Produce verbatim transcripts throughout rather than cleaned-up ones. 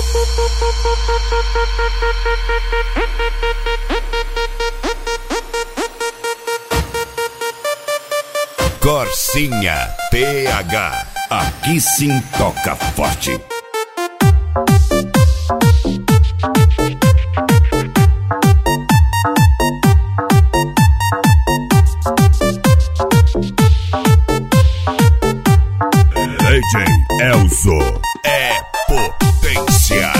Corsinha T H. Aqui sim toca forte. D J Elzo é potência.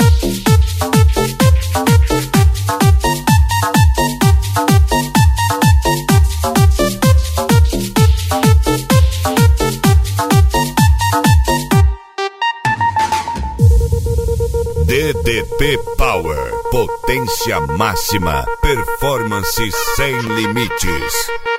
D D P Power, potência máxima, performance sem limites.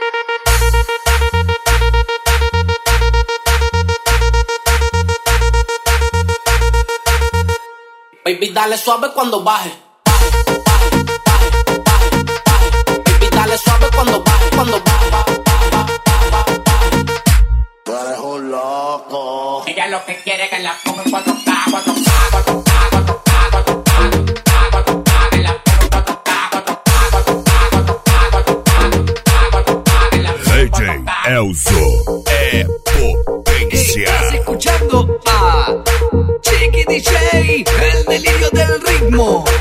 Baby, dale suave cuando baje, baje, baje, baje, baje, baje. Baby, dale suave cuando baje, cuando baje, baje, baje, baje, baje. Tú eres un loco. Ella lo que quiere es que la ponga en cuatro K, cuatro K, cuatro K, cuatro K, cuatro K, cuatro K, que la ponga en cuatro K, cuatro K, cuatro K, cuatro K, cuatro K, cuatro K, que la ponga en D J Elzo é potência. Estás escuchando a Chiqui D J, el delirio del ritmo.